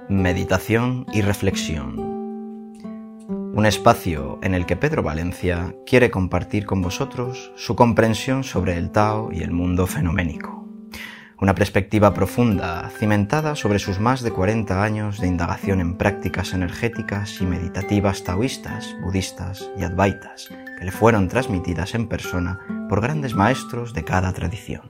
Meditación y reflexión. Un espacio en el que Pedro Valencia quiere compartir con vosotros su comprensión sobre el Tao y el mundo fenoménico. Una perspectiva profunda, cimentada sobre sus más de 40 años de indagación en prácticas energéticas y meditativas taoístas, budistas y advaitas, que le fueron transmitidas en persona por grandes maestros de cada tradición.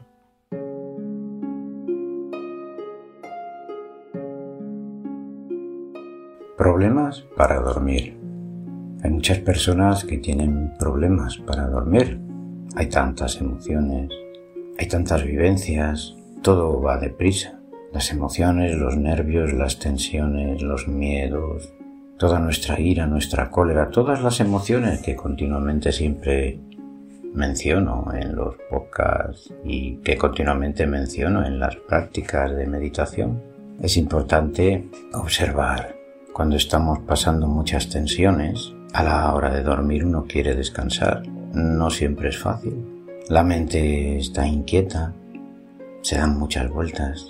Problemas para dormir. Hay muchas personas que tienen problemas para dormir. Hay tantas emociones, hay tantas vivencias, todo va deprisa. Las emociones, los nervios, las tensiones, los miedos, toda nuestra ira, nuestra cólera, todas las emociones que continuamente siempre menciono en los podcasts y que continuamente menciono en las prácticas de meditación. Es importante observar. Cuando estamos pasando muchas tensiones, a la hora de dormir uno quiere descansar. No siempre es fácil. La mente está inquieta, se dan muchas vueltas,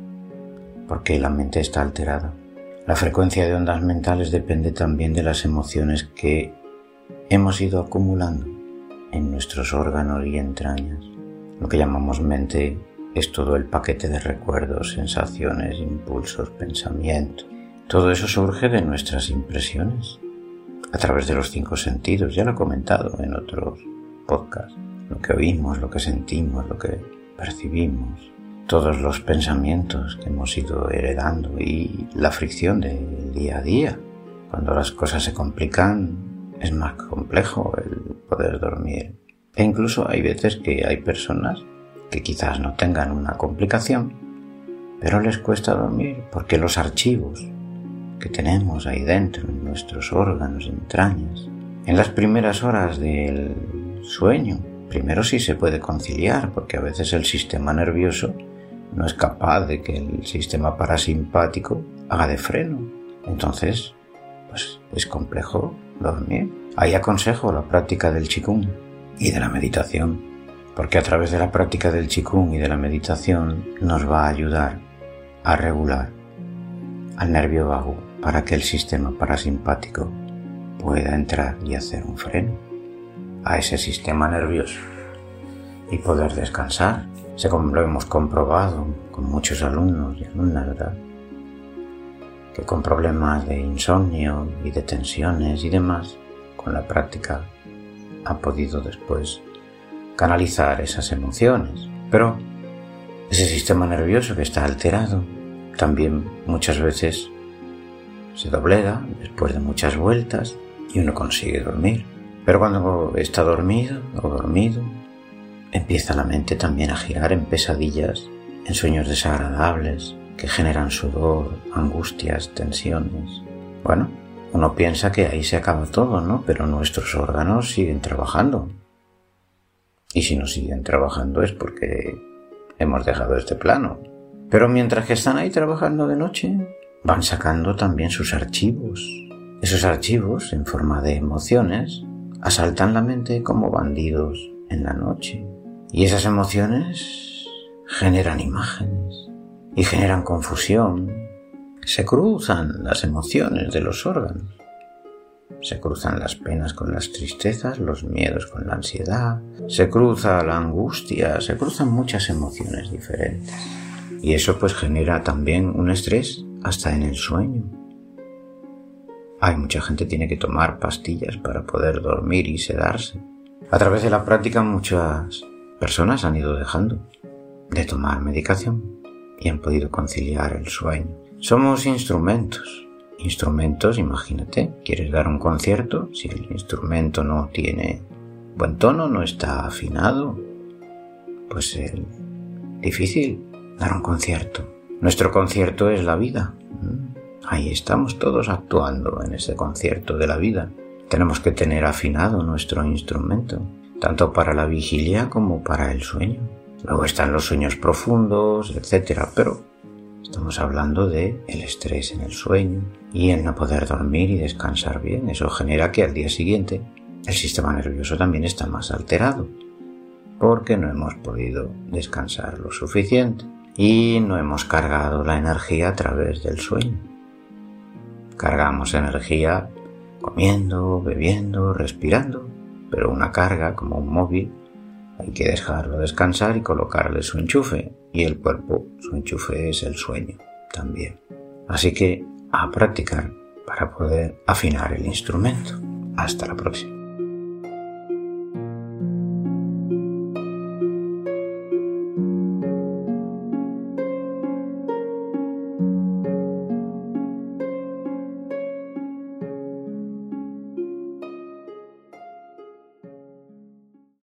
porque la mente está alterada. La frecuencia de ondas mentales depende también de las emociones que hemos ido acumulando en nuestros órganos y entrañas. Lo que llamamos mente es todo el paquete de recuerdos, sensaciones, impulsos, pensamientos. Todo eso surge de nuestras impresiones, a través de los 5 sentidos, ya lo he comentado en otros podcasts. Lo que oímos, lo que sentimos, lo que percibimos, todos los pensamientos que hemos ido heredando y la fricción del día a día. Cuando las cosas se complican, es más complejo el poder dormir. E incluso hay veces que hay personas que quizás no tengan una complicación, pero les cuesta dormir porque los archivos que tenemos ahí dentro, en nuestros órganos, entrañas. En las primeras horas del sueño, primero sí se puede conciliar, porque a veces el sistema nervioso no es capaz de que el sistema parasimpático haga de freno. Entonces, pues es complejo dormir. Ahí aconsejo la práctica del Qigong y de la meditación, porque a través de la práctica del Qigong y de la meditación nos va a ayudar a regular al nervio vago para que el sistema parasimpático pueda entrar y hacer un freno a ese sistema nervioso y poder descansar. Lo hemos comprobado con muchos alumnos y alumnas, ¿verdad? Que con problemas de insomnio y de tensiones y demás, con la práctica han podido después canalizar esas emociones. Pero ese sistema nervioso que está alterado también muchas veces se doblega después de muchas vueltas y uno consigue dormir. Pero cuando está dormido o dormido, empieza la mente también a girar en pesadillas, en sueños desagradables que generan sudor, angustias, tensiones. Bueno, uno piensa que ahí se acaba todo, ¿no? Pero nuestros órganos siguen trabajando. Y si no siguen trabajando es porque hemos dejado este plano. Pero mientras que están ahí trabajando de noche, van sacando también sus archivos. Esos archivos, en forma de emociones, asaltan la mente como bandidos en la noche. Y esas emociones generan imágenes y generan confusión. Se cruzan las emociones de los órganos. Se cruzan las penas con las tristezas, los miedos con la ansiedad. Se cruza la angustia, se cruzan muchas emociones diferentes. Y eso pues genera también un estrés hasta en el sueño. Hay mucha gente que tiene que tomar pastillas para poder dormir y sedarse. A través de la práctica muchas personas han ido dejando de tomar medicación y han podido conciliar el sueño. Somos instrumentos. Imagínate, quieres dar un concierto, si el instrumento no tiene buen tono, no está afinado, pues es difícil dar un concierto. Nuestro concierto es la vida. Ahí estamos todos actuando en ese concierto de la vida. Tenemos que tener afinado nuestro instrumento, tanto para la vigilia como para el sueño. Luego están los sueños profundos, etcétera, pero estamos hablando de el estrés en el sueño y el no poder dormir y descansar bien. Eso genera que al día siguiente el sistema nervioso también está más alterado, porque no hemos podido descansar lo suficiente y no hemos cargado la energía a través del sueño. cargamos energía comiendo, bebiendo, respirando, pero una carga como un móvil hay que dejarlo descansar y colocarle su enchufe, y el cuerpo, su enchufe es el sueño también. Así que a practicar para poder afinar el instrumento. Hasta la próxima.